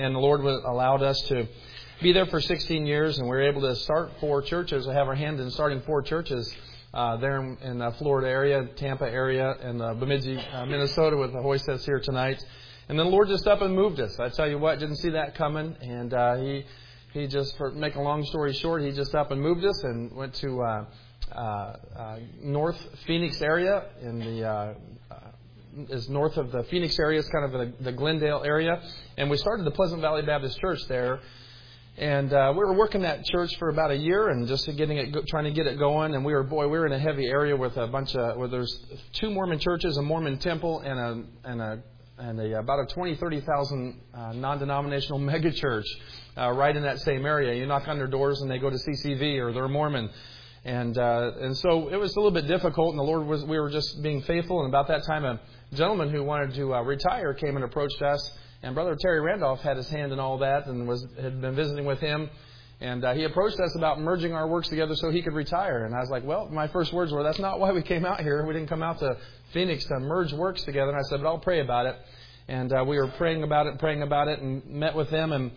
And the Lord allowed us to be there for 16 years, and we were able to start 4 churches, have our hand in starting 4 churches there in the Florida area, Tampa area, and Bemidji, Minnesota, with the hoist that's here tonight. And then the Lord just up and moved us. I tell you what, didn't see that coming. And He just, for make a long story short, He just up and moved us and went to North Phoenix area in the is north of the Phoenix area. It's kind of the Glendale area. And we started the Pleasant Valley Baptist Church there. And we were working that church for about a year and just trying to get it going. And we were in a heavy area with a bunch of, where there's 2 Mormon churches, a Mormon temple, and about a 30,000 non-denominational mega church right in that same area. You knock on their doors and they go to CCV or they're Mormon. And so it was a little bit difficult, and we were just being faithful. And about that time, a gentleman who wanted to retire came and approached us. And Brother Terry Randolph had his hand in all that and had been visiting with him. And he approached us about merging our works together so he could retire. And I was like, well, my first words were, that's not why we came out here. We didn't come out to Phoenix to merge works together. And I said, but I'll pray about it. And we were praying about it, and met with them. And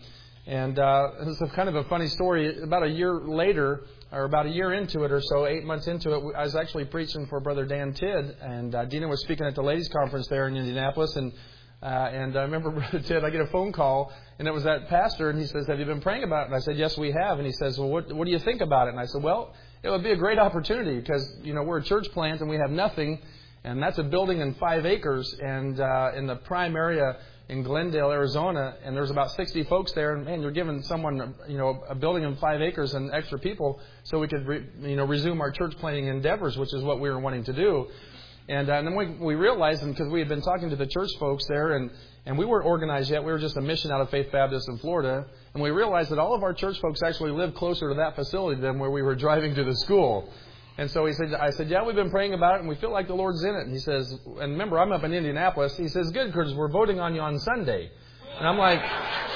it's kind of a funny story. About a year later, or about a year into it or so, 8 months into it, I was actually preaching for Brother Dan Tidd. And Dina was speaking at the ladies' conference there in Indianapolis. And I remember, Brother Tidd, I get a phone call, and it was that pastor, and he says, have you been praying about it? And I said, yes, we have. And he says, well, what do you think about it? And I said, well, it would be a great opportunity because, we're a church plant and we have nothing, and that's a building in 5 acres and in the prime area in Glendale, Arizona, and there's about 60 folks there, and man, you're giving someone, a building in 5 acres and extra people so we could, resume our church planting endeavors, which is what we were wanting to do. And then we realized, and because we had been talking to the church folks there, and we weren't organized yet. We were just a mission out of Faith Baptist in Florida. And we realized that all of our church folks actually lived closer to that facility than where we were driving to the school. And so I said, yeah, we've been praying about it, and we feel like the Lord's in it. And he says, and remember, I'm up in Indianapolis. He says, good, because we're voting on you on Sunday. And I'm like,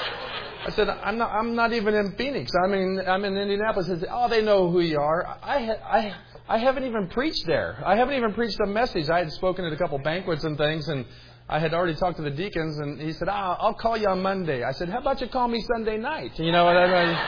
I said, I'm not even in Phoenix. I'm in Indianapolis. He said, oh, they know who you are. I haven't even preached there. I haven't even preached a message. I had spoken at a couple banquets and things, and I had already talked to the deacons, and he said, I'll call you on Monday. I said, how about you call me Sunday night? You know what I mean?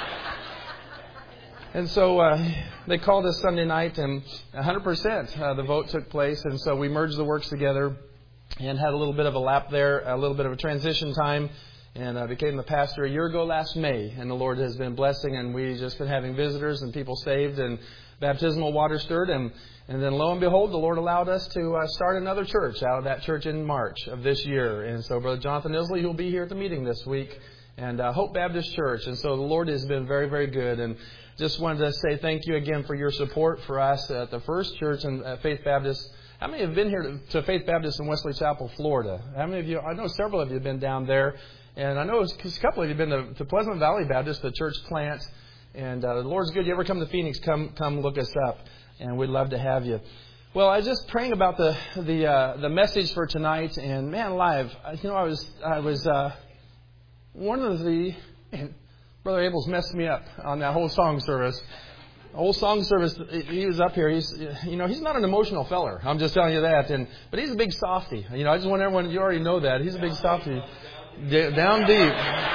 And so they called us Sunday night, and 100% the vote took place, and so we merged the works together and had a little bit of a lap there, a little bit of a transition time, and I became the pastor a year ago last May, and the Lord has been blessing, and we've just been having visitors and people saved and baptismal water stirred, and then lo and behold, the Lord allowed us to start another church out of that church in March of this year. And so Brother Jonathan Isley, who'll be here at the meeting this week, and Hope Baptist Church. And so the Lord has been very, very good. And just wanted to say thank you again for your support for us at the First Church and Faith Baptist. How many have been here to Faith Baptist in Wesley Chapel, Florida? How many of you? I know several of you have been down there. And I know a couple of you have been to Pleasant Valley Baptist, the church plant. And the Lord's good. You ever come to Phoenix, come look us up. And we'd love to have you. Well, I was just praying about the message for tonight. And man, live, I was one of the... Man, Brother Abel's messed me up on that whole song service. The whole song service, he was up here. He's not an emotional feller. I'm just telling you that. But he's a big softy. I just want everyone, you already know that. He's a big softy. Down deep.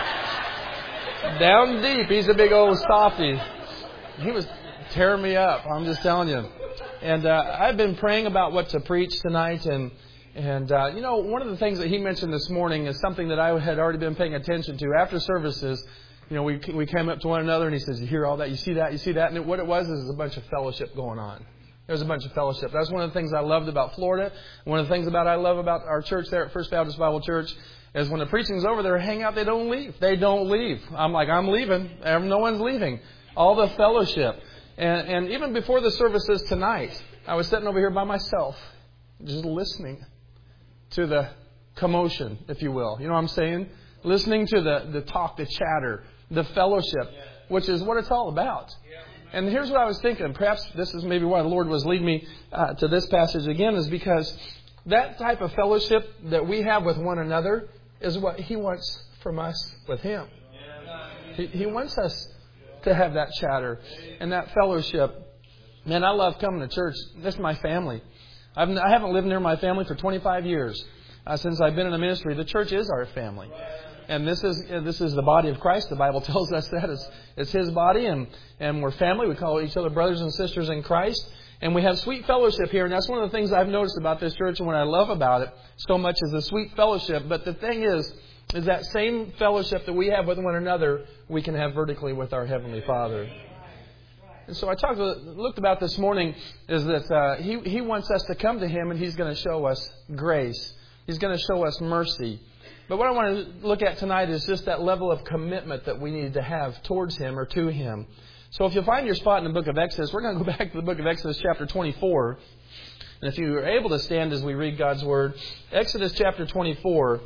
Down deep. He's a big old softy. He was tearing me up. I'm just telling you. And I've been praying about what to preach tonight. And one of the things that he mentioned this morning is something that I had already been paying attention to. After services, we came up to one another, and he says, you hear all that? You see that? You see that? And what it was is a bunch of fellowship going on. There's a bunch of fellowship. That's one of the things I loved about Florida. One of the things I love about our church there at First Baptist Bible Church is when the preaching's over, they hang out, they don't leave. They don't leave. I'm like, I'm leaving. No one's leaving. All the fellowship. And even before the services tonight, I was sitting over here by myself, just listening to the commotion, if you will. You know what I'm saying? Listening to the talk, the chatter, the fellowship, which is what it's all about. And here's what I was thinking. Perhaps this is maybe why the Lord was leading me to this passage again, is because that type of fellowship that we have with one another is what He wants from us with Him. He wants us to have that chatter and that fellowship. Man, I love coming to church. This is my family. I haven't lived near my family for 25 years. Since I've been in the ministry, the church is our family. And this is the body of Christ. The Bible tells us that it's His body, and we're family. We call each other brothers and sisters in Christ. And we have sweet fellowship here. And that's one of the things I've noticed about this church, and what I love about it so much is the sweet fellowship. But the thing is that same fellowship that we have with one another, we can have vertically with our Heavenly Father. And so I looked about this morning is that He wants us to come to Him, and He's going to show us grace. He's going to show us mercy. But what I want to look at tonight is just that level of commitment that we need to have towards Him or to Him. So if you'll find your spot in the book of Exodus, we're going to go back to the book of Exodus chapter 24. And if you are able to stand as we read God's Word, Exodus chapter 24.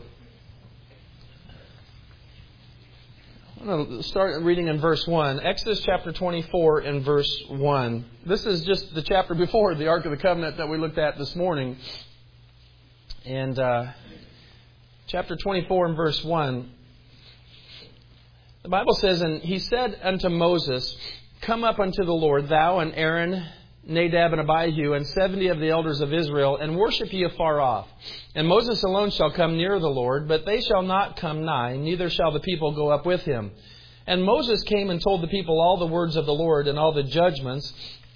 I'm going to start reading in verse 1. Exodus chapter 24 and verse 1. This is just the chapter before the Ark of the Covenant that we looked at this morning. And chapter 24 and verse 1. The Bible says, "And he said unto Moses, Come up unto the Lord, thou and Aaron, Nadab and Abihu, and 70 of the elders of Israel, and worship ye afar off. And Moses alone shall come near the Lord, but they shall not come nigh, neither shall the people go up with him. And Moses came and told the people all the words of the Lord, and all the judgments.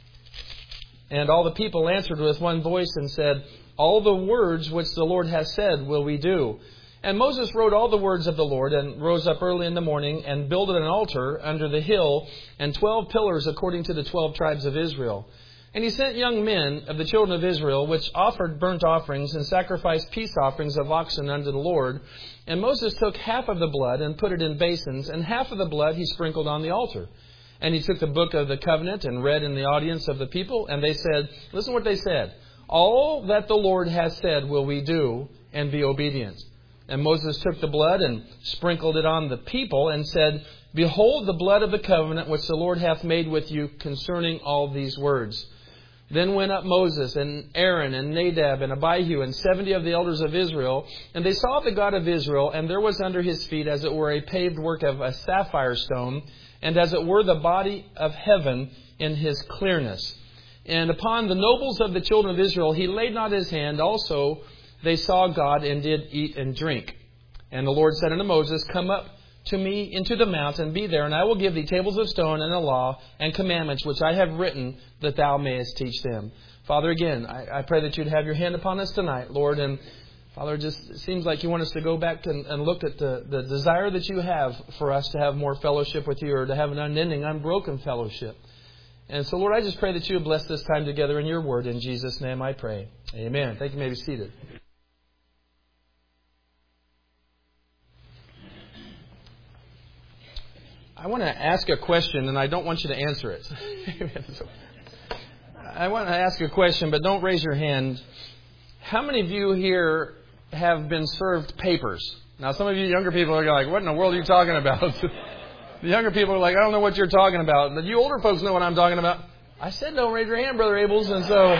And all the people answered with one voice, and said, All the words which the Lord hath said will we do. And Moses wrote all the words of the Lord, and rose up early in the morning, and builded an altar under the hill, and 12 pillars according to the 12 tribes of Israel. And he sent young men of the children of Israel, which offered burnt offerings, and sacrificed peace offerings of oxen unto the Lord. And Moses took half of the blood, and put it in basins, and half of the blood he sprinkled on the altar. And he took the book of the covenant, and read in the audience of the people, and they said," listen what they said, "All that the Lord hath said will we do, and be obedient. And Moses took the blood, and sprinkled it on the people, and said, Behold the blood of the covenant which the Lord hath made with you concerning all these words. Then went up Moses, and Aaron, and Nadab, and Abihu, and 70 of the elders of Israel. And they saw the God of Israel, and there was under his feet as it were a paved work of a sapphire stone, and as it were the body of heaven in his clearness. And upon the nobles of the children of Israel he laid not his hand. Also they saw God, and did eat and drink. And the Lord said unto Moses, Come up to me into the mount, and be there, and I will give thee tables of stone, and a law, and commandments, which I have written, that thou mayest teach them." Father, again, I pray that you'd have your hand upon us tonight, Lord. And Father, it seems like you want us to go back and look at the desire that you have for us to have more fellowship with you, or to have an unending, unbroken fellowship. And so, Lord, I just pray that you would bless this time together in your word. In Jesus' name I pray. Amen. Thank you. You may be seated. I want to ask a question, and I don't want you to answer it. I want to ask a question, but don't raise your hand. How many of you here have been served papers? Now, some of you younger people are like, what in the world are you talking about? The younger people are like, I don't know what you're talking about. But you older folks know what I'm talking about. I said don't raise your hand, Brother Abels, and so...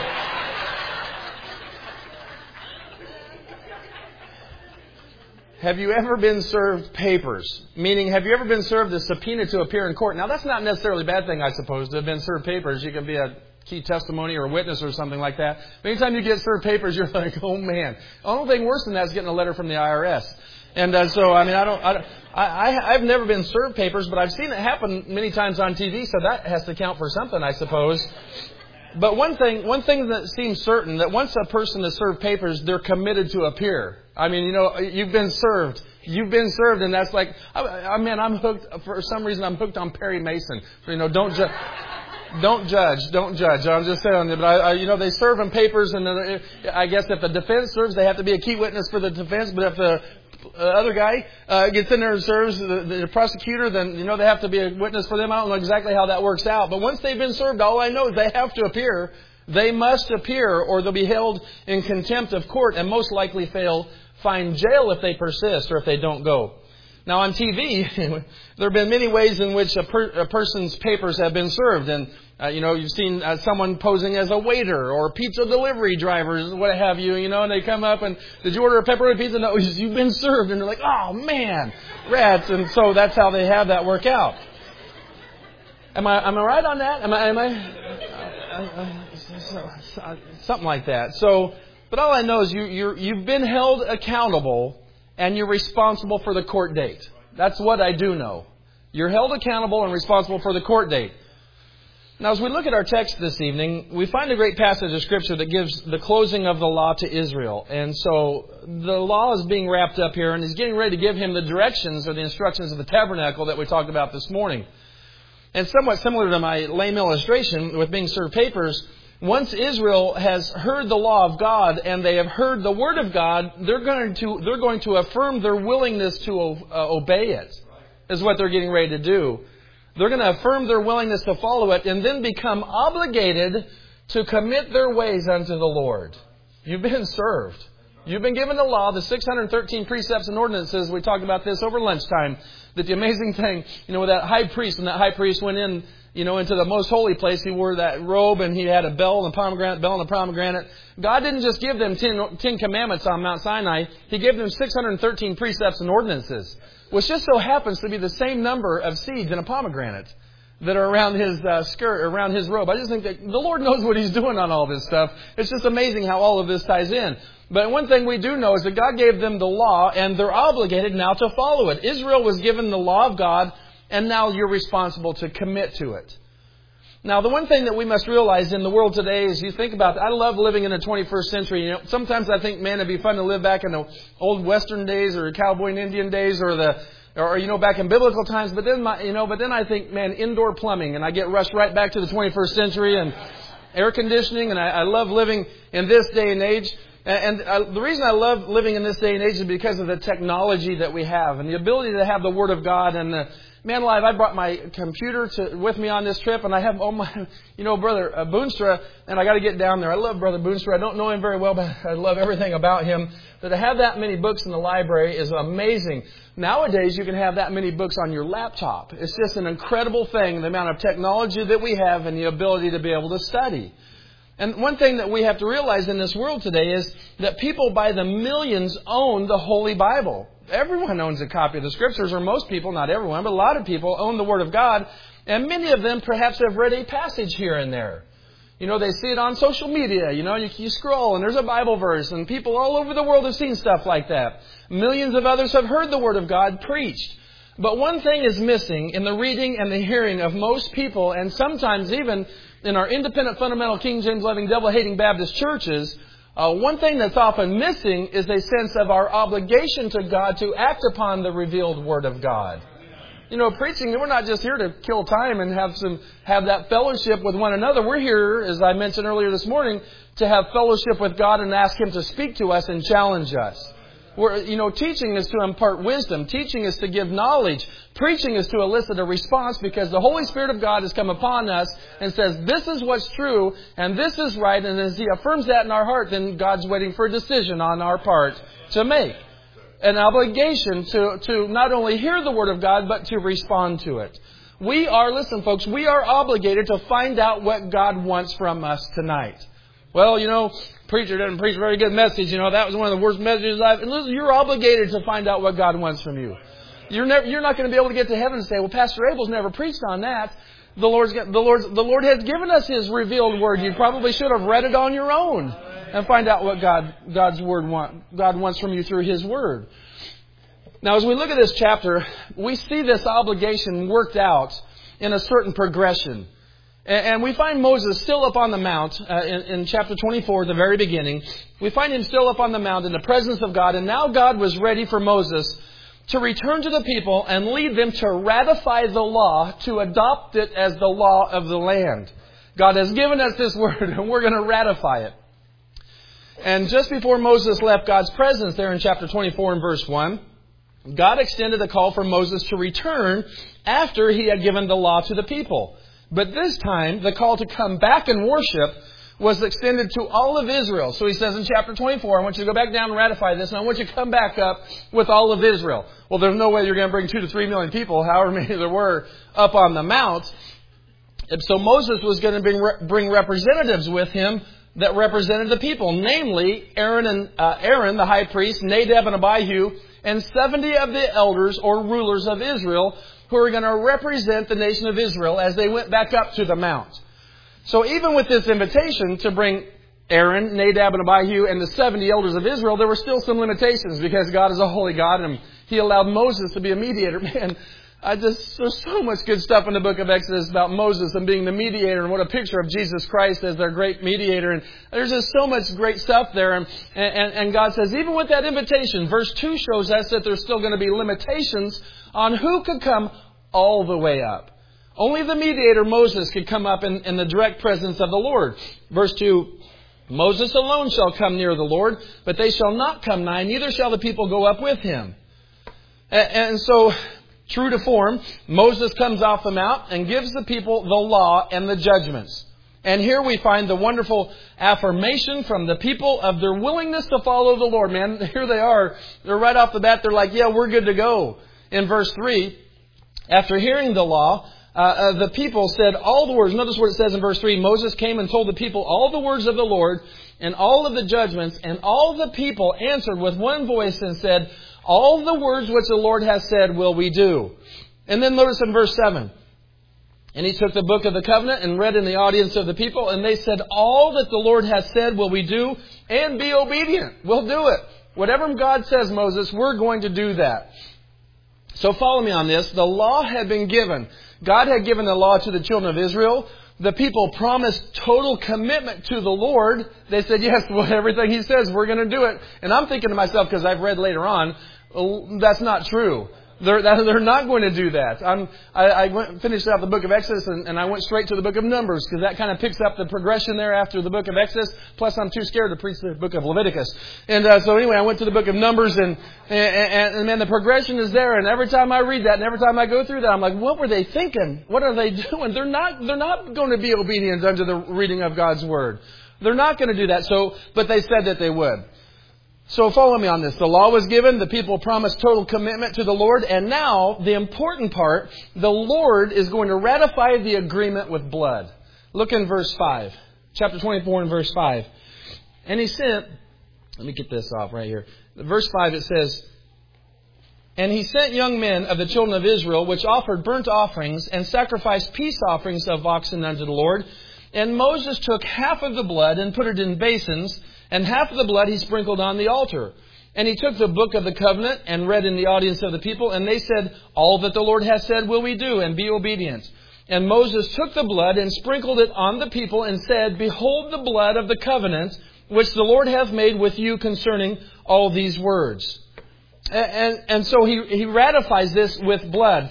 Have you ever been served papers? Meaning, have you ever been served a subpoena to appear in court? Now, that's not necessarily a bad thing, I suppose, to have been served papers. You can be a key testimony or a witness or something like that. But anytime you get served papers, you're like, oh, man. The only thing worse than that is getting a letter from the IRS. And so, I mean, I've never been served papers, but I've seen it happen many times on TV, so that has to count for something, I suppose. But one thing that seems certain, that once a person is served papers, they're committed to appear. I mean, you know, you've been served, and that's like, I'm hooked. For some reason, I'm hooked on Perry Mason. So, you know, don't judge. I'm just saying, but they serve them papers, and I guess if the defense serves, they have to be a key witness for the defense. But if the other guy gets in there and serves the prosecutor, then they have to be a witness for them. I don't know exactly how that works out, but once they've been served, all I know is they have to appear. They must appear, or they'll be held in contempt of court, and most likely find jail if they persist or if they don't go. Now, on TV, there have been many ways in which a person's papers have been served. And, you've seen someone posing as a waiter or pizza delivery drivers, what have you, and they come up and, did you order a pepperoni pizza? No, you've been served. And they're like, oh, man, rats. And so that's how they have that work out. Am I right on that? Am I something like that. So, but all I know is you've been held accountable. and you're responsible for the court date. That's what I do know. You're held accountable and responsible for the court date. Now, as we look at our text this evening, we find a great passage of Scripture that gives the closing of the law to Israel. And so the law is being wrapped up here, and He's getting ready to give him the directions or the instructions of the tabernacle that we talked about this morning. And somewhat similar to my lame illustration with being served papers, once Israel has heard the law of God and they have heard the Word of God, they're going to affirm their willingness to obey it, is what they're getting ready to do. They're going to affirm their willingness to follow it and then become obligated to commit their ways unto the Lord. You've been served. You've been given the law, the 613 precepts and ordinances. We talked about this over lunchtime. That the amazing thing, with that high priest, when that high priest went in, into the most holy place, he wore that robe and he had a bell and a pomegranate. God didn't just give them 10 commandments on Mount Sinai. He gave them 613 precepts and ordinances, which just so happens to be the same number of seeds in a pomegranate that are around his skirt, around his robe. I just think that the Lord knows what He's doing on all this stuff. It's just amazing how all of this ties in. But one thing we do know is that God gave them the law, and they're obligated now to follow it. Israel was given the law of God, and now you're responsible to commit to it. Now, the one thing that we must realize in the world today is, you think about, I love living in the 21st century. Sometimes I think, man, it'd be fun to live back in the old Western days or cowboy and Indian days or back in biblical times. But then I think, man, indoor plumbing, and I get rushed right back to the 21st century and air conditioning, and I love living in this day and age. And the reason I love living in this day and age is because of the technology that we have and the ability to have the Word of God. And man alive, I brought my computer with me on this trip, and I have Brother Boonstra, and I got to get down there. I love Brother Boonstra. I don't know him very well, but I love everything about him. But to have that many books in the library is amazing. Nowadays, you can have that many books on your laptop. It's just an incredible thing, the amount of technology that we have and the ability to be able to study. And one thing that we have to realize in this world today is that people by the millions own the Holy Bible. Everyone owns a copy of the Scriptures, or most people, not everyone, but a lot of people own the Word of God. And many of them perhaps have read a passage here and there. They see it on social media. You scroll and there's a Bible verse, and people all over the world have seen stuff like that. Millions of others have heard the Word of God preached. But one thing is missing in the reading and the hearing of most people, and sometimes even in our independent, fundamental, King James loving, devil-hating Baptist churches. One thing that's often missing is a sense of our obligation to God to act upon the revealed Word of God. Preaching, we're not just here to kill time and have that fellowship with one another. We're here, as I mentioned earlier this morning, to have fellowship with God and ask Him to speak to us and challenge us. Teaching is to impart wisdom. Teaching is to give knowledge. Preaching is to elicit a response, because the Holy Spirit of God has come upon us and says, this is what's true and this is right. And as He affirms that in our heart, then God's waiting for a decision on our part to make. An obligation to not only hear the Word of God, but to respond to it. Listen folks, we are obligated to find out what God wants from us tonight. Well, preacher doesn't preach a very good message. That was one of the worst messages And listen, you're obligated to find out what God wants from you. You're not going to be able to get to heaven and say, well, Pastor Abel's never preached on that. The Lord has given us His revealed Word. You probably should have read it on your own and find out what God wants from you through His Word. Now, as we look at this chapter, we see this obligation worked out in a certain progression. And we find Moses still up on the mount in chapter 24, at the very beginning. We find him still up on the mount in the presence of God. And now God was ready for Moses to return to the people and lead them to ratify the law, to adopt it as the law of the land. God has given us this Word, and we're going to ratify it. And just before Moses left God's presence there in chapter 24 and verse 1, God extended a call for Moses to return after he had given the law to the people. But this time, the call to come back and worship was extended to all of Israel. So He says in chapter 24, I want you to go back down and ratify this, and I want you to come back up with all of Israel. Well, there's no way you're going to bring 2 to 3 million people, however many there were, up on the mount. And so Moses was going to bring representatives with him that represented the people, namely Aaron, the high priest, Nadab and Abihu, and 70 of the elders or rulers of Israel, who are going to represent the nation of Israel as they went back up to the mount. So even with this invitation to bring Aaron, Nadab, and Abihu, and the 70 elders of Israel, there were still some limitations because God is a holy God and He allowed Moses to be a mediator. Man, there's so much good stuff in the book of Exodus about Moses and being the mediator and what a picture of Jesus Christ as their great mediator. And there's just so much great stuff there. And God says, even with that invitation, verse 2 shows us that there's still going to be limitations on who could come all the way up. Only the mediator, Moses, could come up in the direct presence of the Lord. Verse 2, Moses alone shall come near the Lord, but they shall not come nigh, neither shall the people go up with him. And so, true to form, Moses comes off the mount and gives the people the law and the judgments. And here we find the wonderful affirmation from the people of their willingness to follow the Lord. Man, here they are. They're right off the bat. They're like, yeah, we're good to go. In verse 3, after hearing the law, the people said all the words. Notice what it says in verse 3. Moses came and told the people all the words of the Lord and all of the judgments. And all the people answered with one voice and said, all the words which the Lord has said will we do. And then notice in verse 7. And he took the book of the covenant and read in the audience of the people. And they said, all that the Lord has said will we do and be obedient. We'll do it. Whatever God says, Moses, we're going to do that. So follow me on this. The law had been given. God had given the law to the children of Israel. The people promised total commitment to the Lord. They said, yes, well, everything He says, we're going to do it. And I'm thinking to myself, because I've read later on, that's not true. They're not going to do that. I finished out the book of Exodus and I went straight to the book of Numbers because that kind of picks up the progression there after the book of Exodus. Plus, I'm too scared to preach the book of Leviticus. And so anyway, I went to the book of Numbers and man, the progression is there. And every time I read that and every time I go through that, I'm like, what were they thinking? What are they doing? They're not going to be obedient unto the reading of God's Word. They're not going to do that. But they said that they would. So follow me on this. The law was given. The people promised total commitment to the Lord. And now, the important part, the Lord is going to ratify the agreement with blood. Look in verse 5. Chapter 24 and verse 5. And He sent, let me get this off right here. Verse 5 it says, and He sent young men of the children of Israel, which offered burnt offerings and sacrificed peace offerings of oxen unto the Lord. And Moses took half of the blood and put it in basins, and half of the blood He sprinkled on the altar. And He took the book of the covenant and read in the audience of the people. And they said, all that the Lord has said will we do, and be obedient. And Moses took the blood and sprinkled it on the people and said, behold the blood of the covenant, which the Lord hath made with you concerning all these words. And so he ratifies this with blood.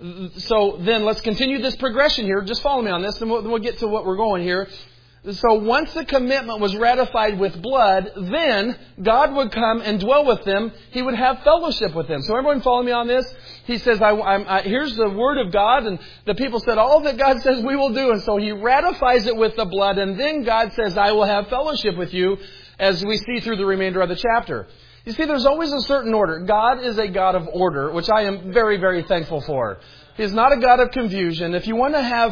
So then let's continue this progression here. Just follow me on this, and we'll get to what we're going here. So once the commitment was ratified with blood, then God would come and dwell with them. He would have fellowship with them. So everyone follow me on this? He says, here's the word of God. And the people said, all that God says we will do. And so He ratifies it with the blood. And then God says, I will have fellowship with you, as we see through the remainder of the chapter. You see, there's always a certain order. God is a God of order, which I am very, very thankful for. He's not a God of confusion. If you want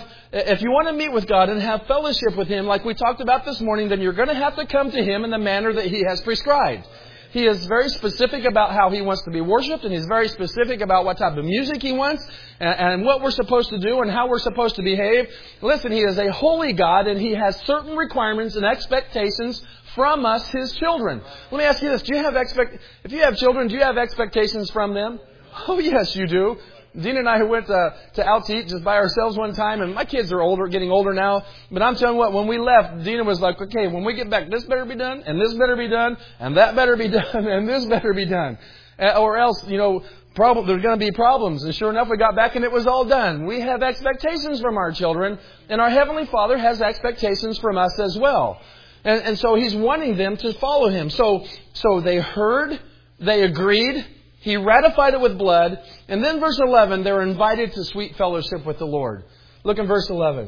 to meet with God and have fellowship with Him, like we talked about this morning, then you're going to have to come to Him in the manner that He has prescribed. He is very specific about how He wants to be worshipped, and He's very specific about what type of music He wants, and what we're supposed to do, and how we're supposed to behave. Listen, He is a holy God, and He has certain requirements and expectations from us, His children. Let me ask you this. If you have children, do you have expectations from them? Oh, yes, you do. Dina and I went out to eat just by ourselves one time, and my kids are getting older now. But I'm telling you what, when we left, Dina was like, okay, when we get back, this better be done, and this better be done, and that better be done, and this better be done. Or else, there's going to be problems. And sure enough, we got back and it was all done. We have expectations from our children, and our Heavenly Father has expectations from us as well. And so He's wanting them to follow Him. So they heard, they agreed, He ratified it with blood. And then verse 11, they're invited to sweet fellowship with the Lord. Look in verse 11.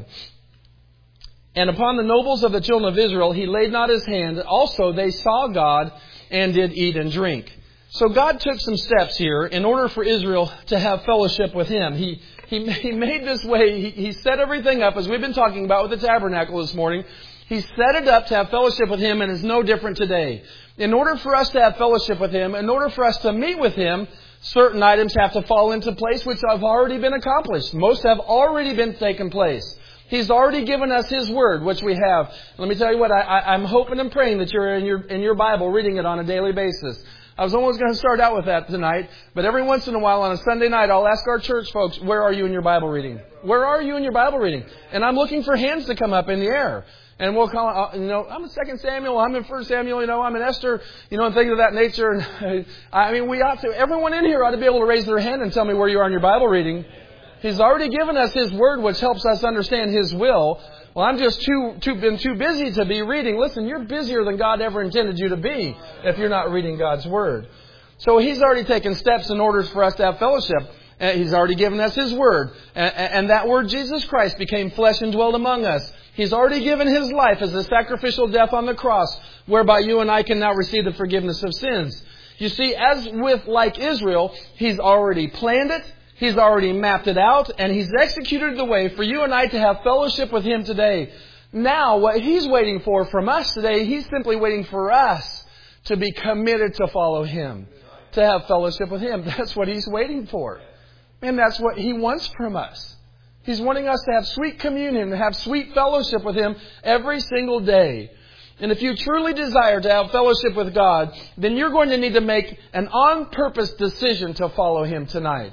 And upon the nobles of the children of Israel, He laid not His hand. Also they saw God and did eat and drink. So God took some steps here in order for Israel to have fellowship with Him. He made this way. He set everything up, as we've been talking about with the tabernacle this morning. He set it up to have fellowship with Him, and is no different today. In order for us to have fellowship with Him, in order for us to meet with Him, certain items have to fall into place which have already been accomplished. Most have already been taken place. He's already given us His Word, which we have. Let me tell you what, I'm hoping and praying that you're in your Bible reading it on a daily basis. I was almost going to start out with that tonight, but every once in a while on a Sunday night, I'll ask our church folks, where are you in your Bible reading? Where are you in your Bible reading? And I'm looking for hands to come up in the air. And we'll call, I'm in 2 Samuel, I'm in 1 Samuel, I'm in Esther, and things of that nature. And we ought to, everyone in here ought to be able to raise their hand and tell me where you are in your Bible reading. He's already given us His Word, which helps us understand His will. Well, I'm just been too busy to be reading. Listen, you're busier than God ever intended you to be if you're not reading God's Word. So He's already taken steps in order for us to have fellowship. He's already given us His Word. And that Word, Jesus Christ, became flesh and dwelt among us. He's already given His life as a sacrificial death on the cross, whereby you and I can now receive the forgiveness of sins. You see, like Israel, He's already planned it. He's already mapped it out, and He's executed the way for you and I to have fellowship with Him today. Now, what He's waiting for from us today, He's simply waiting for us to be committed to follow Him, to have fellowship with Him. That's what He's waiting for. And that's what He wants from us. He's wanting us to have sweet communion, to have sweet fellowship with Him every single day. And if you truly desire to have fellowship with God, then you're going to need to make an on-purpose decision to follow Him tonight.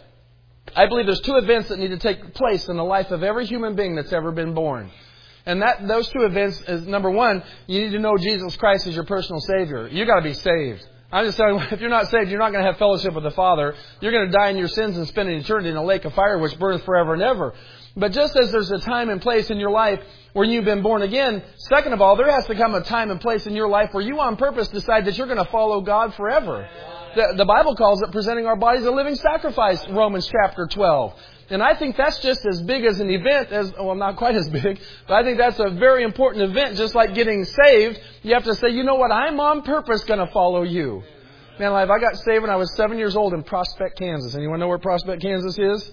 I believe there's 2 events that need to take place in the life of every human being that's ever been born. And those 2 events is, number 1, you need to know Jesus Christ as your personal Savior. You've got to be saved. I'm just telling you, if you're not saved, you're not going to have fellowship with the Father. You're going to die in your sins and spend an eternity in a lake of fire which burns forever and ever. But just as there's a time and place in your life where you've been born again, second of all, there has to come a time and place in your life where you on purpose decide that you're going to follow God forever. The Bible calls it presenting our bodies a living sacrifice, Romans chapter 12. And I think that's just as big as an event not quite as big, but I think that's a very important event. Just like getting saved, you have to say, you know what, I'm on purpose going to follow you. Man, I got saved when I was 7 years old in Prospect, Kansas. Anyone know where Prospect, Kansas is?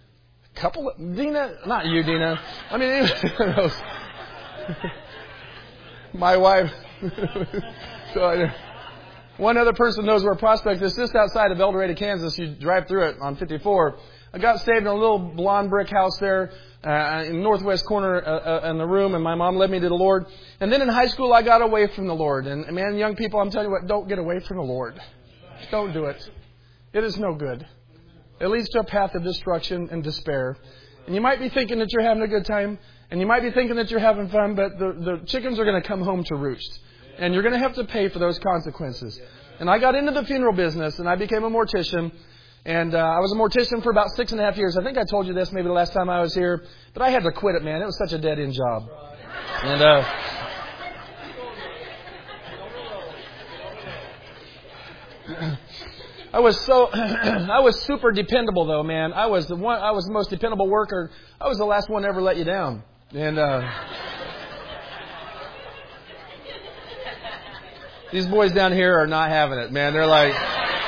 Dina? Not you, Dina. I mean, anyone knows. My wife. One other person knows where Prospect is. Just outside of El Dorado, Kansas. You drive through it on 54. I got saved in a little blonde brick house there in the northwest corner in the room, and my mom led me to the Lord. And then in high school, I got away from the Lord. And man, young people, I'm telling you what, don't get away from the Lord. Don't do it. It is no good. It leads to a path of destruction and despair. And you might be thinking that you're having a good time, and you might be thinking that you're having fun, but the chickens are going to come home to roost. And you're going to have to pay for those consequences. And I got into the funeral business, and I became a mortician. And I was a mortician for about 6.5 years. I think I told you this maybe the last time I was here. But I had to quit it, man. It was such a dead-end job. And I was super dependable, though, man. I was the most dependable worker. I was the last one to ever let you down. And these boys down here are not having it, man. They're like,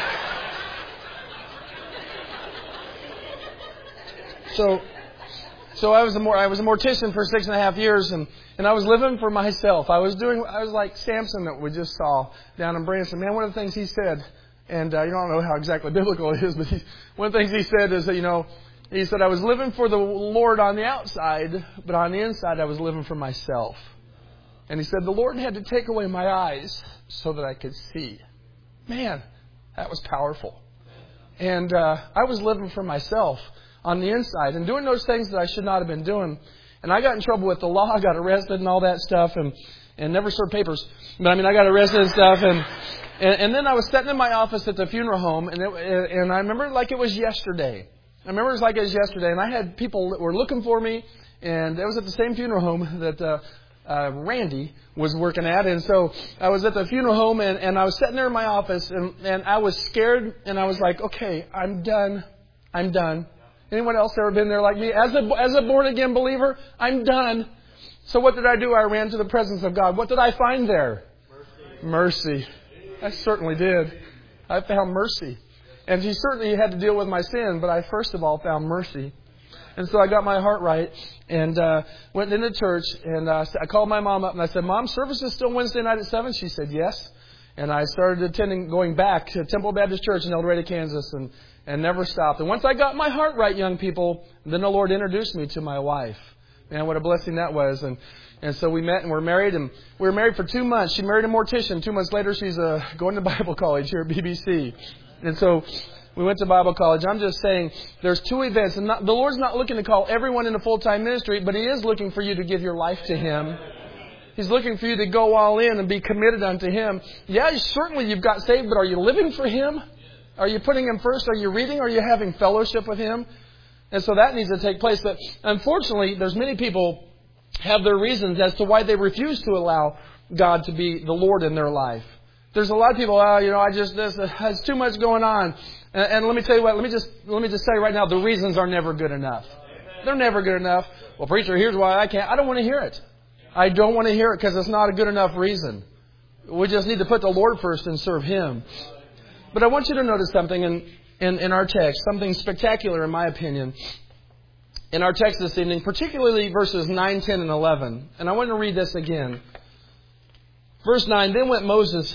so I was a mortician for 6.5 years, and I was living for myself. I was like Samson that we just saw down in Branson. Man, one of the things he said, and you don't know how exactly biblical it is, but one of the things he said is that, he said, I was living for the Lord on the outside, but on the inside I was living for myself. And he said, the Lord had to take away my eyes so that I could see. Man, that was powerful. And I was living for myself on the inside and doing those things that I should not have been doing. And I got in trouble with the law. I got arrested and all that stuff and never served papers. But I got arrested and stuff. And then I was sitting in my office at the funeral home, and I remember it like it was yesterday. And I had people that were looking for me, and it was at the same funeral home that Randy was working at. And so I was at the funeral home, and I was sitting there in my office, and I was scared, and I was like, okay, I'm done. Anyone else ever been there like me? As a born-again believer, I'm done. So what did I do? I ran to the presence of God. What did I find there? Mercy. I certainly did. I found mercy. And He certainly had to deal with my sin, but I first of all found mercy. And so I got my heart right and went into church, and I called my mom up and I said, Mom, service is still Wednesday night at 7? She said, yes. And I started going back to Temple Baptist Church in El Dorado, Kansas, and never stopped. And once I got my heart right, young people, then the Lord introduced me to my wife. Man, what a blessing that was. And so we met and we're married, and we were married for 2 months. She married a mortician. 2 months later, she's going to Bible college here at BBC. And so we went to Bible college. I'm just saying there's 2 events. And the Lord's not looking to call everyone into full-time ministry, but He is looking for you to give your life to Him. He's looking for you to go all in and be committed unto Him. Yeah, certainly you've got saved, but are you living for Him? Are you putting Him first? Are you reading? Are you having fellowship with Him? And so that needs to take place. But unfortunately, there's many people have their reasons as to why they refuse to allow God to be the Lord in their life. There's a lot of people, there's too much going on. And let me tell you what, let me just say right now, the reasons are never good enough. They're never good enough. Well, preacher, here's why I can't. I don't want to hear it. I don't want to hear it because it's not a good enough reason. We just need to put the Lord first and serve Him. But I want you to notice something in our text, something spectacular in my opinion. In our text this evening, particularly verses 9, 10, and 11. And I want to read this again. Verse 9, Then went Moses,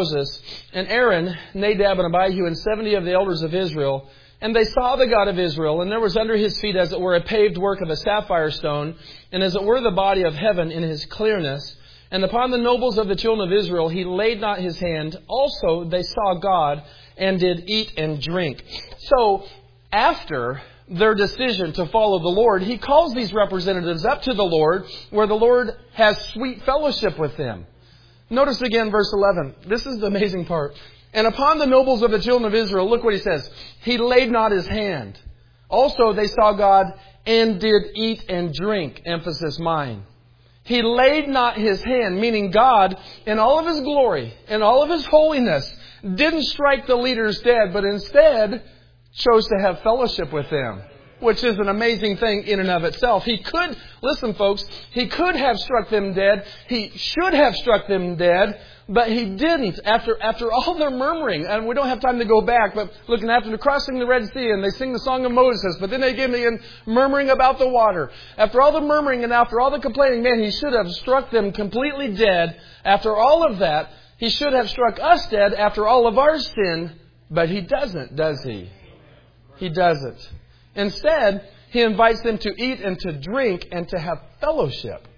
and Aaron, Nadab, and Abihu, and 70 of the elders of Israel. And they saw the God of Israel, and there was under His feet, as it were, a paved work of a sapphire stone, and as it were the body of heaven in His clearness. And upon the nobles of the children of Israel He laid not His hand. Also they saw God, and did eat and drink. So, after their decision to follow the Lord, He calls these representatives up to the Lord, where the Lord has sweet fellowship with them. Notice again verse 11. This is the amazing part. And upon the nobles of the children of Israel, look what He says. He laid not His hand. Also they saw God and did eat and drink. Emphasis mine. He laid not His hand, meaning God, in all of His glory, in all of His holiness, didn't strike the leaders dead, but instead chose to have fellowship with them, which is an amazing thing in and of itself. He could, listen folks, He could have struck them dead. He should have struck them dead, but He didn't. After all their murmuring, and we don't have time to go back, but looking after the crossing the Red Sea, and they sing the song of Moses, but then they give me in murmuring about the water. After all the murmuring and after all the complaining, man, He should have struck them completely dead. After all of that, He should have struck us dead after all of our sin, but He doesn't, does He? He doesn't. Instead, He invites them to eat and to drink and to have fellowship.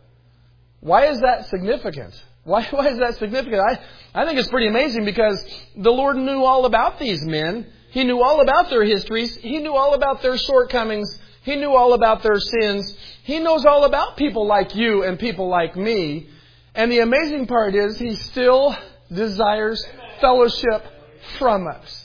Why is that significant? Why is that significant? I think it's pretty amazing because the Lord knew all about these men. He knew all about their histories. He knew all about their shortcomings. He knew all about their sins. He knows all about people like you and people like me. And the amazing part is He still desires fellowship from us.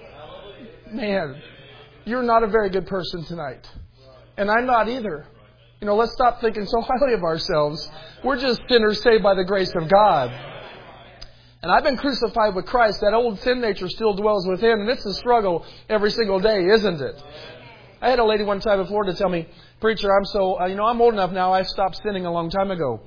Man, you're not a very good person tonight. And I'm not either. Let's stop thinking so highly of ourselves. We're just sinners saved by the grace of God. And I've been crucified with Christ. That old sin nature still dwells within. And it's a struggle every single day, isn't it? I had a lady one time in Florida tell me, preacher, I'm old enough now. I stopped sinning a long time ago.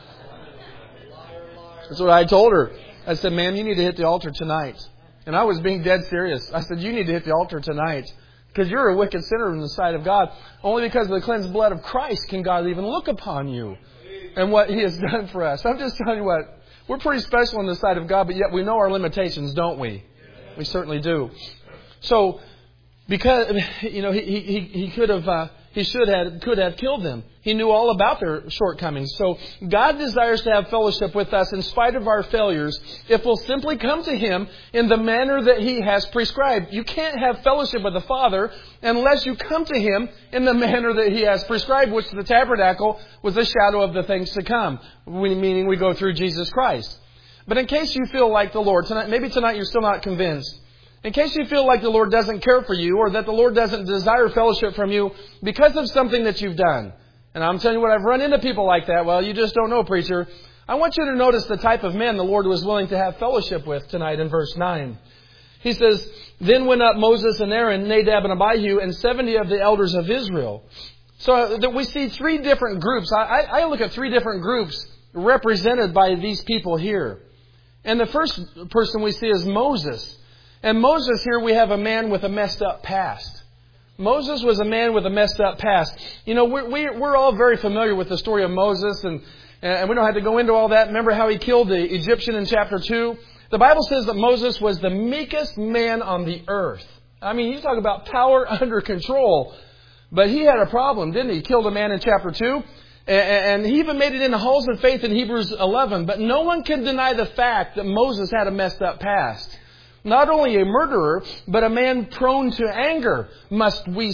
That's what I told her. I said, ma'am, you need to hit the altar tonight. And I was being dead serious. I said, you need to hit the altar tonight. Because you're a wicked sinner in the sight of God. Only because of the cleansed blood of Christ can God even look upon you and what He has done for us. I'm just telling you what, we're pretty special in the sight of God, but yet we know our limitations, don't we? We certainly do. So, because, He could have killed them. He knew all about their shortcomings. So God desires to have fellowship with us in spite of our failures if we'll simply come to Him in the manner that He has prescribed. You can't have fellowship with the Father unless you come to Him in the manner that He has prescribed, which the tabernacle was a shadow of the things to come, meaning we go through Jesus Christ. But in case you feel like the Lord, maybe tonight you're still not convinced. In case you feel like the Lord doesn't care for you or that the Lord doesn't desire fellowship from you because of something that you've done. And I'm telling you what, I've run into people like that. Well, you just don't know, preacher. I want you to notice the type of men the Lord was willing to have fellowship with tonight in verse 9. He says, Then went up Moses and Aaron, Nadab and Abihu, and 70 of the elders of Israel. So we see 3 different groups. I look at 3 different groups represented by these people here. And the first person we see is Moses. And Moses here, we have a man with a messed up past. Moses was a man with a messed up past. We're all very familiar with the story of Moses, and we don't have to go into all that. Remember how he killed the Egyptian in chapter 2? The Bible says that Moses was the meekest man on the earth. I mean, you talk about power under control. But he had a problem, didn't he? He killed a man in chapter 2. And he even made it into halls of faith in Hebrews 11. But no one can deny the fact that Moses had a messed up past. Not only a murderer, but a man prone to anger. Must we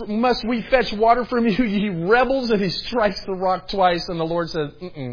fetch water from you, ye rebels? And he strikes the rock twice. And the Lord says,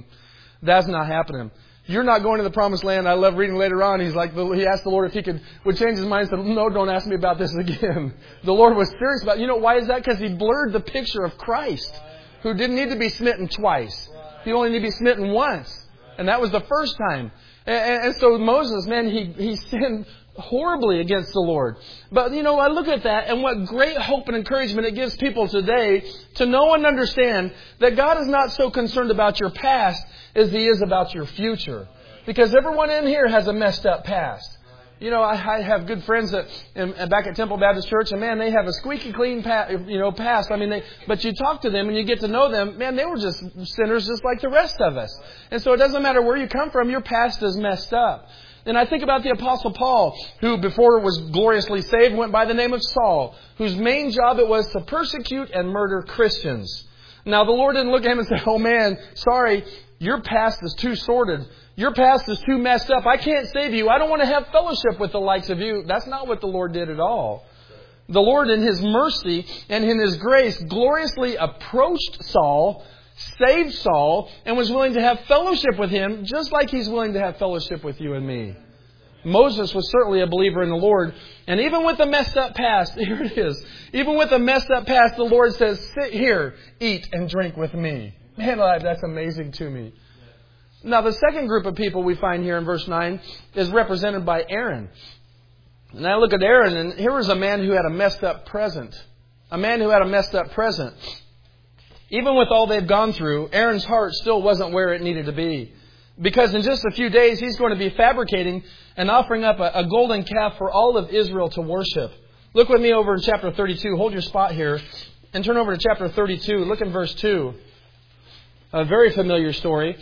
that's not happening. You're not going to the promised land. I love reading later on. He asked the Lord if would change his mind. He said, no, don't ask me about this again. The Lord was serious about it. You know, why is that? Because he blurred the picture of Christ, who didn't need to be smitten twice. He only needed to be smitten once. And that was the first time. And so Moses, man, he sinned horribly against the Lord. But, you know, I look at that and what great hope and encouragement it gives people today to know and understand that God is not so concerned about your past as He is about your future. Because everyone in here has a messed up past. You know, I have good friends back at Temple Baptist Church, and man, they have a squeaky clean past. I mean, but you talk to them and you get to know them, man, they were just sinners just like the rest of us. And so it doesn't matter where you come from, your past is messed up. And I think about the Apostle Paul, who before was gloriously saved, went by the name of Saul, whose main job it was to persecute and murder Christians. Now, the Lord didn't look at him and say, oh man, sorry, your past is too sordid. Your past is too messed up. I can't save you. I don't want to have fellowship with the likes of you. That's not what the Lord did at all. The Lord, in His mercy and in His grace, gloriously approached Saul, saved Saul, and was willing to have fellowship with him, just like He's willing to have fellowship with you and me. Moses was certainly a believer in the Lord. And even with a messed up past, here it is. Even with a messed up past, the Lord says, sit here, eat and drink with me. Man, that's amazing to me. Now, the second group of people we find here in verse 9 is represented by Aaron. And I look at Aaron, and here was a man who had a messed up present. A man who had a messed up present. Even with all they've gone through, Aaron's heart still wasn't where it needed to be. Because in just a few days, he's going to be fabricating and offering up a golden calf for all of Israel to worship. Look with me over in chapter 32. Hold your spot here and turn over to chapter 32. Look in verse 2. A very familiar story.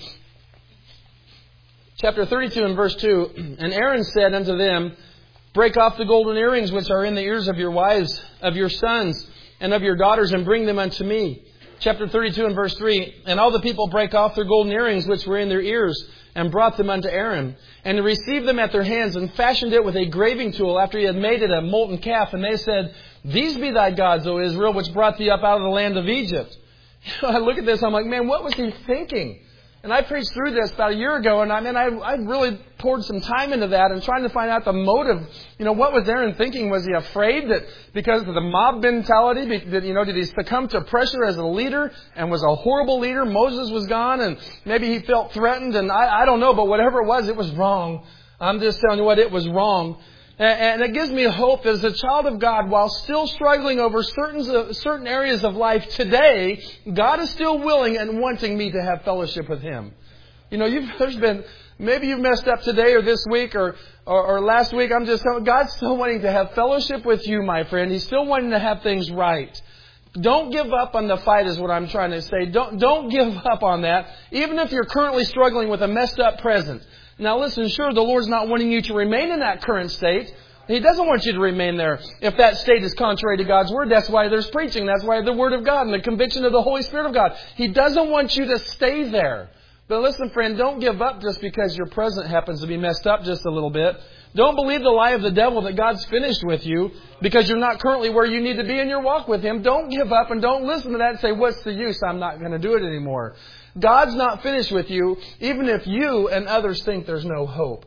Chapter 32 and verse 2. And Aaron said unto them, break off the golden earrings which are in the ears of your wives, of your sons, and of your daughters, and bring them unto me. Chapter 32 and verse 3. And all the people brake off their golden earrings which were in their ears, and brought them unto Aaron. And he received them at their hands, and fashioned it with a graving tool, after he had made it a molten calf. And they said, these be thy gods, O Israel, which brought thee up out of the land of Egypt. I look at this, I'm like, man, what was he thinking? And I preached through this about a year ago, and I really poured some time into that and trying to find out the motive. You know, what was Aaron thinking? Was he afraid that because of the mob mentality, that, you know, did he succumb to pressure as a leader and was a horrible leader? Moses was gone, and maybe he felt threatened, and I don't know, but whatever it was wrong. I'm just telling you what, it was wrong. And it gives me hope that as a child of God, while still struggling over certain areas of life today, God is still willing and wanting me to have fellowship with Him. You know, maybe you've messed up today or this week or last week. I'm just telling you, God's still wanting to have fellowship with you, my friend. He's still wanting to have things right. Don't give up on the fight is what I'm trying to say. Don't give up on that. Even if you're currently struggling with a messed up present. Now listen, sure, the Lord's not wanting you to remain in that current state. He doesn't want you to remain there. If that state is contrary to God's Word, that's why there's preaching. That's why the Word of God and the conviction of the Holy Spirit of God. He doesn't want you to stay there. But listen, friend, don't give up just because your present happens to be messed up just a little bit. Don't believe the lie of the devil that God's finished with you because you're not currently where you need to be in your walk with Him. Don't give up and don't listen to that and say, what's the use? I'm not going to do it anymore. God's not finished with you, even if you and others think there's no hope.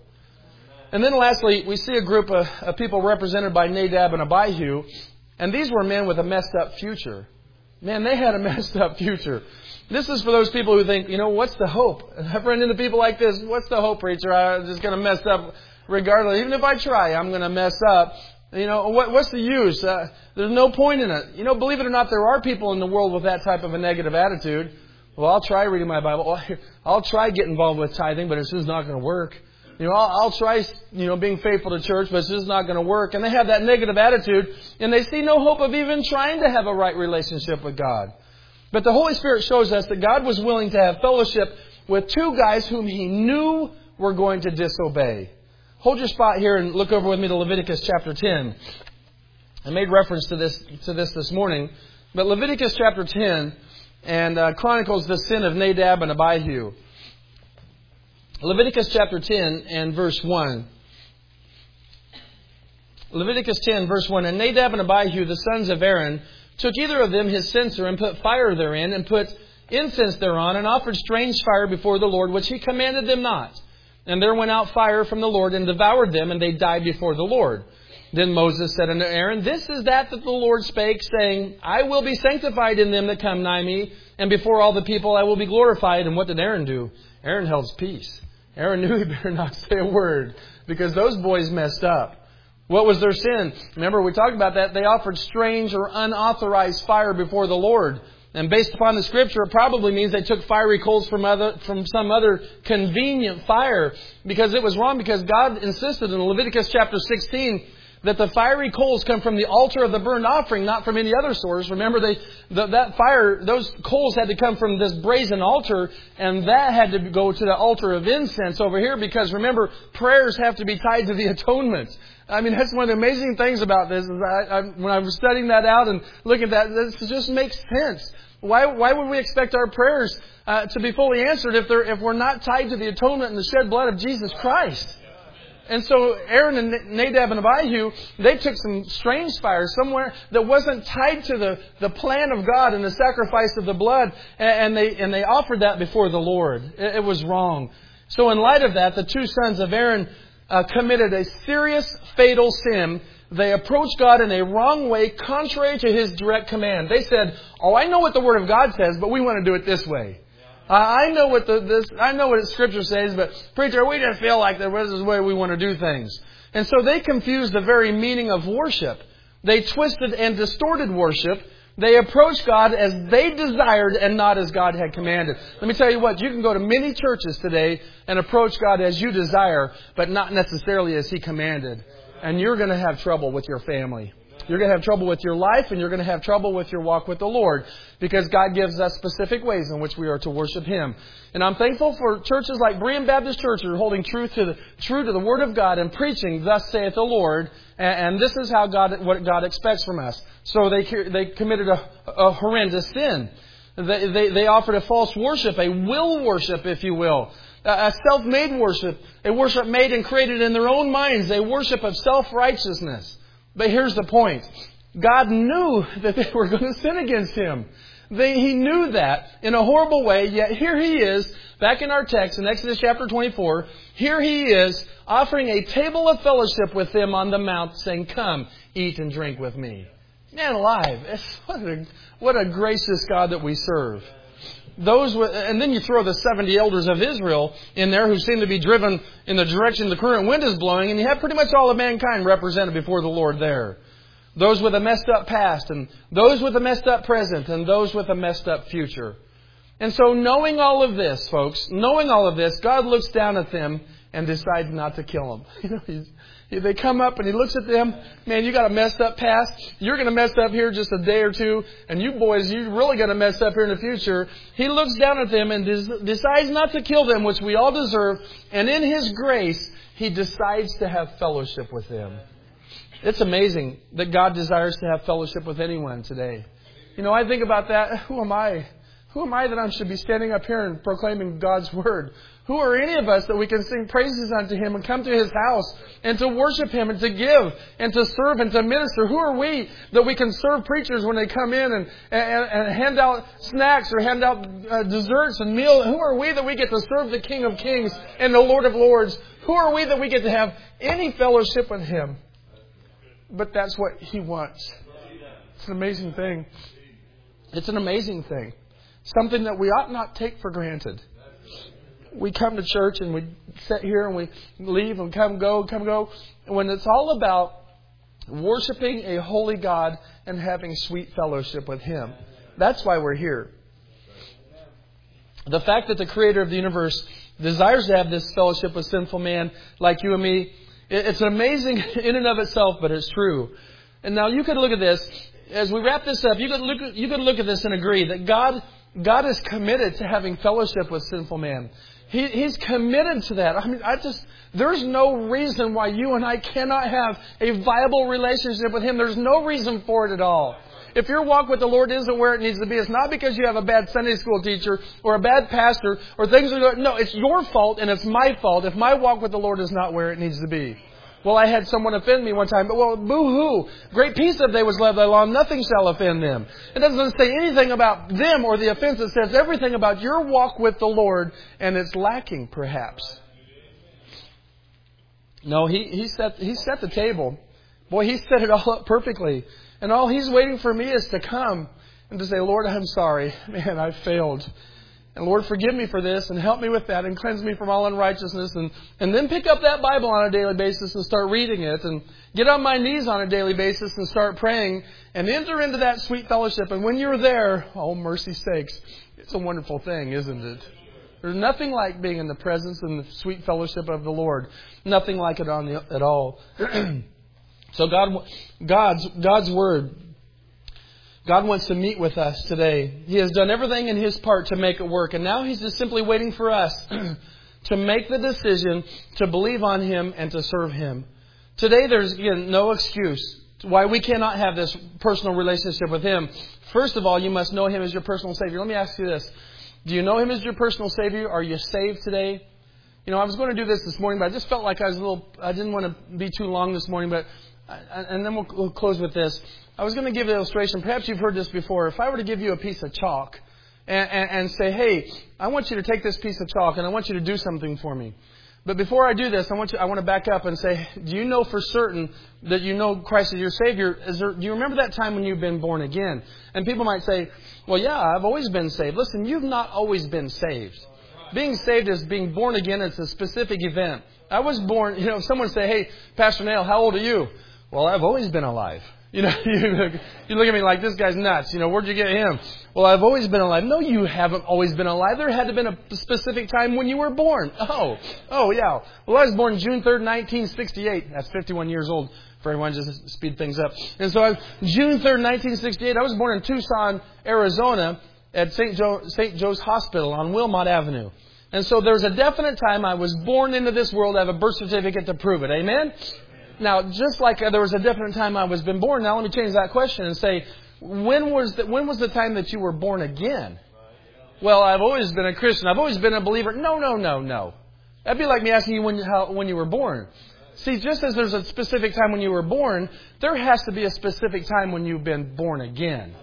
And then lastly, we see a group of people represented by Nadab and Abihu. And these were men with a messed up future. Man, they had a messed up future. This is for those people who think, you know, what's the hope? And I've run into people like this. What's the hope, preacher? I'm just going to mess up regardless. Even if I try, I'm going to mess up. You know, what's the use? There's no point in it. You know, believe it or not, there are people in the world with that type of a negative attitude. Well, I'll try reading my Bible. I'll try getting involved with tithing, but it's just not going to work. You know, I'll try, you know, being faithful to church, but it's just not going to work. And they have that negative attitude, and they see no hope of even trying to have a right relationship with God. But the Holy Spirit shows us that God was willing to have fellowship with two guys whom He knew were going to disobey. Hold your spot here and look over with me to Leviticus chapter 10. I made reference to this morning. But Leviticus chapter 10 and chronicles the sin of Nadab and Abihu. Leviticus chapter 10 and verse 1. Leviticus 10 verse 1. And Nadab and Abihu, the sons of Aaron, took either of them his censer and put fire therein and put incense thereon and offered strange fire before the Lord, which he commanded them not. And there went out fire from the Lord and devoured them, and they died before the Lord. Then Moses said unto Aaron, This is that the Lord spake, saying, I will be sanctified in them that come nigh me, and before all the people I will be glorified. And what did Aaron do? Aaron held his peace. Aaron knew he better not say a word, because those boys messed up. What was their sin? Remember, we talked about that. They offered strange or unauthorized fire before the Lord. And based upon the Scripture, it probably means they took fiery coals from some other convenient fire, because it was wrong, because God insisted in Leviticus chapter 16 that the fiery coals come from the altar of the burnt offering, not from any other source. Remember, that fire, those coals had to come from this brazen altar, and that had to go to the altar of incense over here, because remember, prayers have to be tied to the atonement. I mean, that's one of the amazing things about this. Is when I was studying that out and looking at that, this just makes sense. Why would we expect our prayers to be fully answered if we're not tied to the atonement and the shed blood of Jesus Christ? And so Aaron and Nadab and Abihu, they took some strange fire somewhere that wasn't tied to the plan of God and the sacrifice of the blood, and they offered that before the Lord. It was wrong. So in light of that, the two sons of Aaron committed a serious, fatal sin. They approached God in a wrong way, contrary to His direct command. They said, I know what the Word of God says, but we want to do it this way. I know what the Scripture says, but preacher, we just feel like this is the way we want to do things. And so they confused the very meaning of worship. They twisted and distorted worship. They approached God as they desired and not as God had commanded. Let me tell you what, you can go to many churches today and approach God as you desire, but not necessarily as He commanded. And you're going to have trouble with your family. You're going to have trouble with your life, and you're going to have trouble with your walk with the Lord, because God gives us specific ways in which we are to worship Him. And I'm thankful for churches like Berean Baptist Church who are holding true to the Word of God and preaching, Thus saith the Lord, and this is how what God expects from us. So they committed a horrendous sin. They offered a false worship, a will worship, if you will. A self-made worship, a worship made and created in their own minds, a worship of self-righteousness. But here's the point. God knew that they were going to sin against Him. He knew that in a horrible way, yet here He is, back in our text in Exodus chapter 24, here He is offering a table of fellowship with them on the mount, saying, Come, eat and drink with me. Man alive, what a gracious God that we serve. And then you throw the 70 elders of Israel in there who seem to be driven in the direction the current wind is blowing, and you have pretty much all of mankind represented before the Lord there. Those with a messed up past, and those with a messed up present, and those with a messed up future. And so knowing all of this, folks, God looks down at them and decides not to kill them. They come up and He looks at them. Man, you got a messed up past. You're going to mess up here just a day or two. And you boys, you're really going to mess up here in the future. He looks down at them and decides not to kill them, which we all deserve. And in His grace, He decides to have fellowship with them. It's amazing that God desires to have fellowship with anyone today. I think about that. Who am I? Who am I that I should be standing up here and proclaiming God's Word? Who are any of us that we can sing praises unto Him and come to His house and to worship Him and to give and to serve and to minister? Who are we that we can serve preachers when they come in and hand out snacks or hand out desserts and meals? Who are we that we get to serve the King of Kings and the Lord of Lords? Who are we that we get to have any fellowship with Him? But that's what He wants. It's an amazing thing. It's an amazing thing. Something that we ought not take for granted. We come to church and we sit here and we leave and come go. When it's all about worshiping a holy God and having sweet fellowship with Him. That's why we're here. The fact that the Creator of the universe desires to have this fellowship with sinful man like you and me, it's amazing in and of itself, but it's true. And now you could look at this, as we wrap this up, you could look at this and agree that God is committed to having fellowship with sinful man. He's committed to that. I mean, there's no reason why you and I cannot have a viable relationship with Him. There's no reason for it at all. If your walk with the Lord isn't where it needs to be, it's not because you have a bad Sunday school teacher or a bad pastor or things are going. No, it's your fault and it's my fault if my walk with the Lord is not where it needs to be. Well, I had someone offend me one time, but well, boo-hoo. Great peace if they was led thy law, nothing shall offend them. It doesn't say anything about them or the offense. It says everything about your walk with the Lord, and it's lacking, perhaps. No, he set the table. Boy, he set it all up perfectly. And all He's waiting for me is to come and to say, Lord, I'm sorry. Man, I failed. And Lord, forgive me for this and help me with that and cleanse me from all unrighteousness. And then pick up that Bible on a daily basis and start reading it. And get on my knees on a daily basis and start praying. And enter into that sweet fellowship. And when you're there, oh, mercy sakes, it's a wonderful thing, isn't it? There's nothing like being in the presence and the sweet fellowship of the Lord. Nothing like it at all. So God's Word. God wants to meet with us today. He has done everything in His part to make it work. And now He's just simply waiting for us to make the decision to believe on Him and to serve Him. Today there's, again, no excuse why we cannot have this personal relationship with Him. First of all, you must know Him as your personal Savior. Let me ask you this. Do you know Him as your personal Savior? Are you saved today? You know, I was going to do this morning, but I just felt like I didn't want to be too long this morning, and then we'll close with this. I was going to give an illustration. Perhaps you've heard this before. If I were to give you a piece of chalk and say, hey, I want you to take this piece of chalk and I want you to do something for me. But before I do this, I want to back up and say, do you know for certain that you know Christ as your Savior? Do you remember that time when you've been born again? And people might say, well, yeah, I've always been saved. Listen, you've not always been saved. Being saved is being born again. It's a specific event. I was born, if someone say, hey, Pastor Nail, how old are you? Well, I've always been alive. You look at me like, this guy's nuts. Where'd you get him? Well, I've always been alive. No, you haven't always been alive. There had to have been a specific time when you were born. Oh, yeah. Well, I was born June 3rd, 1968. That's 51 years old for everyone, just to speed things up. And so June 3rd, 1968, I was born in Tucson, Arizona at St. Joe's Hospital on Wilmot Avenue. And so there's a definite time I was born into this world. I have a birth certificate to prove it. Amen? Now, just like there was a definite time I was been born, now let me change that question and say, when was the time that you were born again? Well, I've always been a Christian. I've always been a believer. No. That'd be like me asking you when you were born. See, just as there's a specific time when you were born, there has to be a specific time when you've been born again.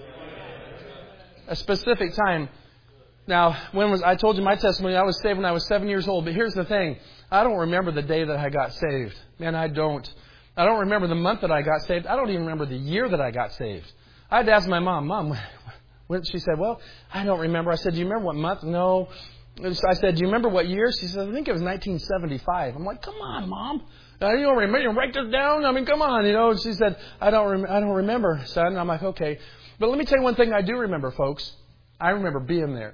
A specific time. Now, I told you my testimony, I was saved when I was 7 years old. But here's the thing. I don't remember the day that I got saved. Man, I don't. I don't remember the month that I got saved. I don't even remember the year that I got saved. I had to ask my Mom, when she said, well, I don't remember. I said, do you remember what month? No. I said, do you remember what year? She said, I think it was 1975. I'm like, come on, Mom. You don't remember? You write this down? I mean, come on. And she said, I don't remember, son. And I'm like, okay. But let me tell you one thing I do remember, folks. I remember being there.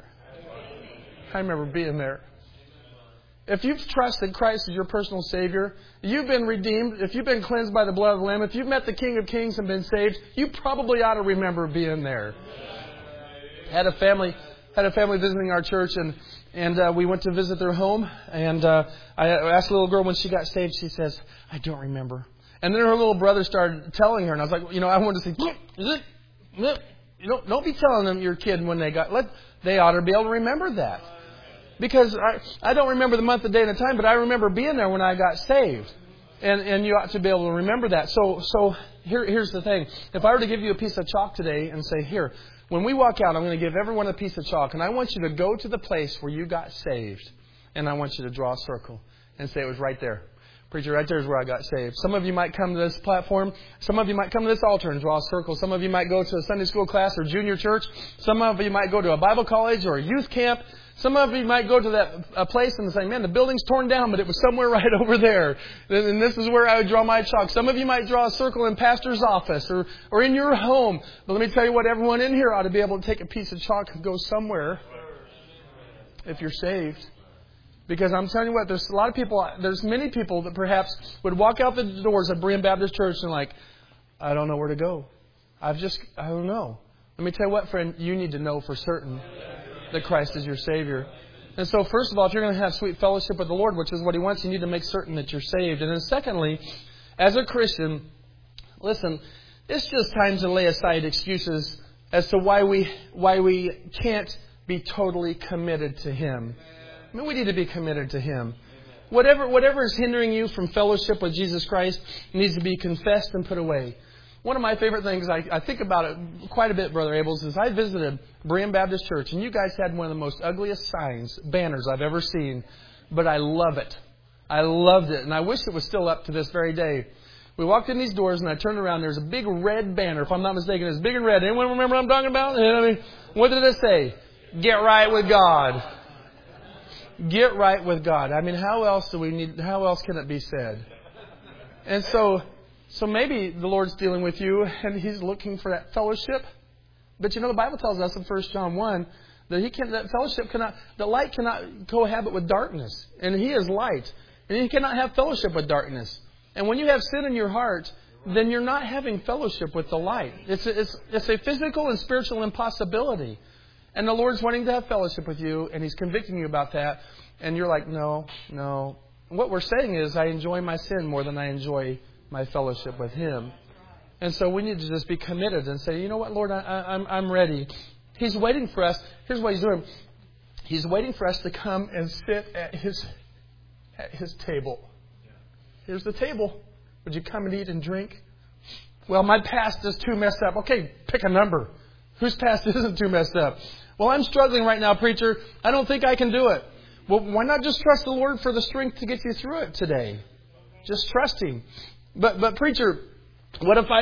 I remember being there. If you've trusted Christ as your personal Savior, you've been redeemed, if you've been cleansed by the blood of the Lamb, if you've met the King of Kings and been saved, you probably ought to remember being there. Had a family visiting our church, and we went to visit their home. And I asked the little girl when she got saved. She says, "I don't remember." And then her little brother started telling her, and I was like, I wanted to say, don't be telling them your kid when they ought to be able to remember that. Because I don't remember the month, the day, and the time, but I remember being there when I got saved. And you ought to be able to remember that. So here's the thing. If I were to give you a piece of chalk today and say, here, when we walk out, I'm going to give everyone a piece of chalk. And I want you to go to the place where you got saved. And I want you to draw a circle and say it was right there. Preacher, right there is where I got saved. Some of you might come to this platform. Some of you might come to this altar and draw a circle. Some of you might go to a Sunday school class or junior church. Some of you might go to a Bible college or a youth camp. Some of you might go to a place and say, man, the building's torn down, but it was somewhere right over there. And this is where I would draw my chalk. Some of you might draw a circle in pastor's office or in your home. But let me tell you what, everyone in here ought to be able to take a piece of chalk and go somewhere if you're saved. Because I'm telling you what, there's many people that perhaps would walk out the doors of Berean Baptist Church and like, I don't know where to go. I don't know. Let me tell you what, friend, you need to know for certain that Christ is your Savior. And so, first of all, if you're going to have sweet fellowship with the Lord, which is what He wants, you need to make certain that you're saved. And then secondly, as a Christian, listen, It's just time to lay aside excuses as to why we can't be totally committed to Him. I mean, we need to be committed to Him. Whatever is hindering you from fellowship with Jesus Christ needs to be confessed and put away. One of my favorite things, I think about it quite a bit, Brother Abels, is I visited Berean Baptist Church, and you guys had one of the most ugliest signs, banners I've ever seen. But I love it. I loved it, and I wish it was still up to this very day. We walked in these doors, and I turned around. There's a big red banner, if I'm not mistaken. It's big and red. Anyone remember what I'm talking about? I mean, what did it say? Get right with God. Get right with God. I mean, how else can it be said? And so maybe the Lord's dealing with you, and He's looking for that fellowship. But the Bible tells us in 1 John 1 that the light cannot cohabit with darkness. And He is light. And He cannot have fellowship with darkness. And when you have sin in your heart, then you're not having fellowship with the light. It's a physical and spiritual impossibility. And the Lord's wanting to have fellowship with you, and He's convicting you about that. And you're like, no. What we're saying is, I enjoy my sin more than I enjoy my fellowship with Him. And so we need to just be committed and say, you know what, Lord, I'm ready. He's waiting for us. Here's what He's doing. He's waiting for us to come and sit at His table. Here's the table. Would you come and eat and drink? Well, my past is too messed up. Okay, pick a number. Whose past isn't too messed up? Well, I'm struggling right now, preacher. I don't think I can do it. Well, why not just trust the Lord for the strength to get you through it today? Just trust Him. But preacher, what if I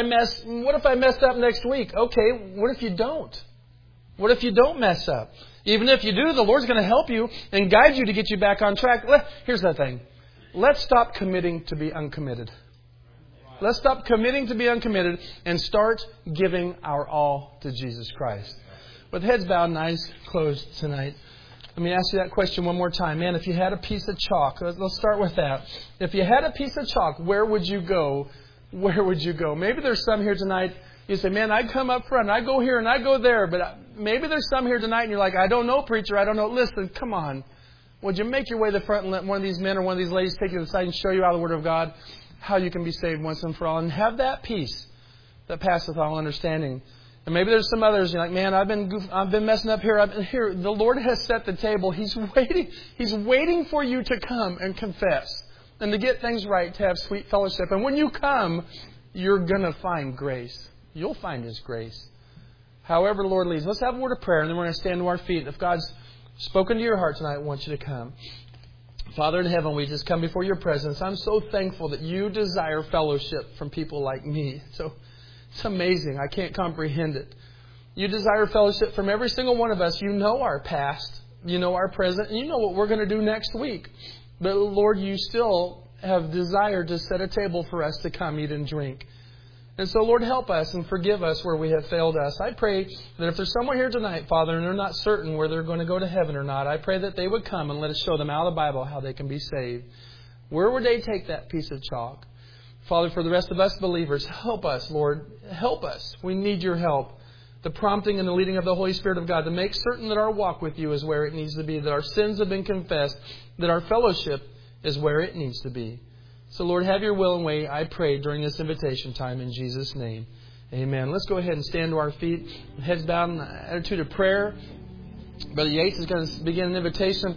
mess up next week? Okay, what if you don't? What if you don't mess up? Even if you do, the Lord's going to help you and guide you to get you back on track. Here's the thing. Let's stop committing to be uncommitted. Let's stop committing to be uncommitted and start giving our all to Jesus Christ. With heads bowed and eyes closed tonight, let me ask you that question one more time. Man, if you had a piece of chalk, let's start with that. If you had a piece of chalk, where would you go? Where would you go? Maybe there's some here tonight, you say, man, I come up front, I go here and I go there. But maybe there's some here tonight and you're like, I don't know, preacher, I don't know. Listen, come on. Would you make your way to the front and let one of these men or one of these ladies take you to the side and show you out of the Word of God how you can be saved once and for all and have that peace that passeth all understanding. And maybe there's some others, you're like, man, I've been messing up here. Here, the Lord has set the table. He's waiting. He's waiting for you to come and confess and to get things right, to have sweet fellowship. And when you come, you're going to find grace. You'll find His grace. However the Lord leads. Let's have a word of prayer, and then we're going to stand to our feet. If God's spoken to your heart tonight, I want you to come. Father in heaven, we just come before your presence. I'm so thankful that you desire fellowship from people like me. So it's amazing. I can't comprehend it. You desire fellowship from every single one of us. You know our past. You know our present. And you know what we're going to do next week. But Lord, you still have desired to set a table for us to come eat and drink. And so, Lord, help us and forgive us where we have failed us. I pray that if there's someone here tonight, Father, and they're not certain where they're going to go to heaven or not, I pray that they would come and let us show them out of the Bible how they can be saved. Where would they take that piece of chalk? Father, for the rest of us believers, help us, Lord. Help us. We need your help. The prompting and the leading of the Holy Spirit of God to make certain that our walk with you is where it needs to be, that our sins have been confessed, that our fellowship is where it needs to be. So, Lord, have your will and way, I pray, during this invitation time in Jesus' name. Amen. Let's go ahead and stand to our feet, heads bowed in the attitude of prayer. Brother Yates is going to begin an invitation.